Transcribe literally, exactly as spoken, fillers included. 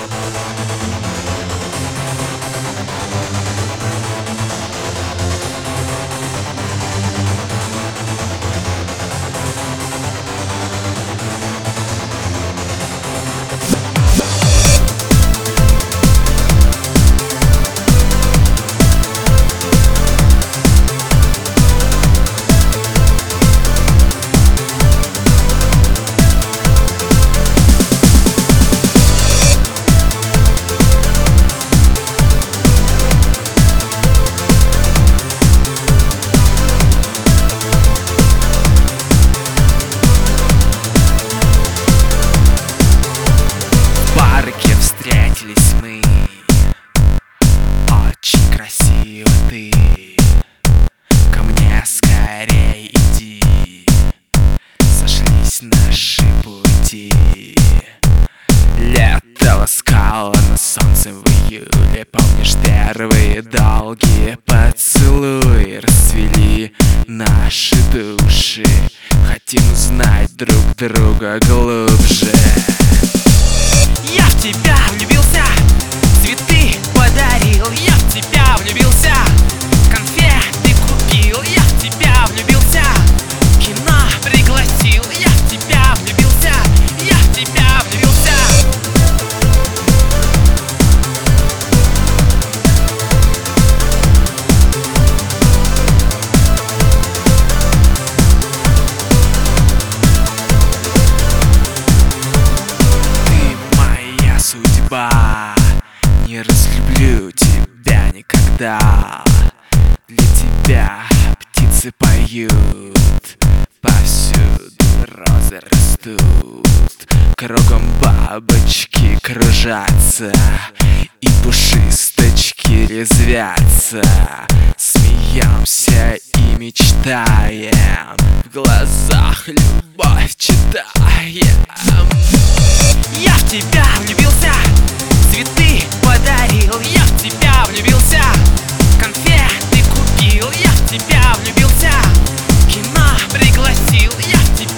Встретились мы, очень красиво ты. Ко мне скорее иди, сошлись наши пути. Лето ласкало на солнце в июле. Помнишь, первые долгие поцелуи расцвели наши души. Хотим узнать друг друга глубже. Я в тебя влюбился, цветы подарил. Я в тебя влюбился, конфеты купил. Я в тебя влюбился, кино пригласил. Я в тебя влюбился, я в тебя влюбился. Судьба, не разлюблю тебя никогда. Для тебя птицы поют, повсюду розы растут. Кругом бабочки кружатся и пушисточки резвятся. Смеемся и мечтаем, в глазах любовь читаем. Я в тебя влюбился, цветы подарил. Я в тебя влюбился, конфеты купил. Я в тебя влюбился, кино пригласил. Я в тебя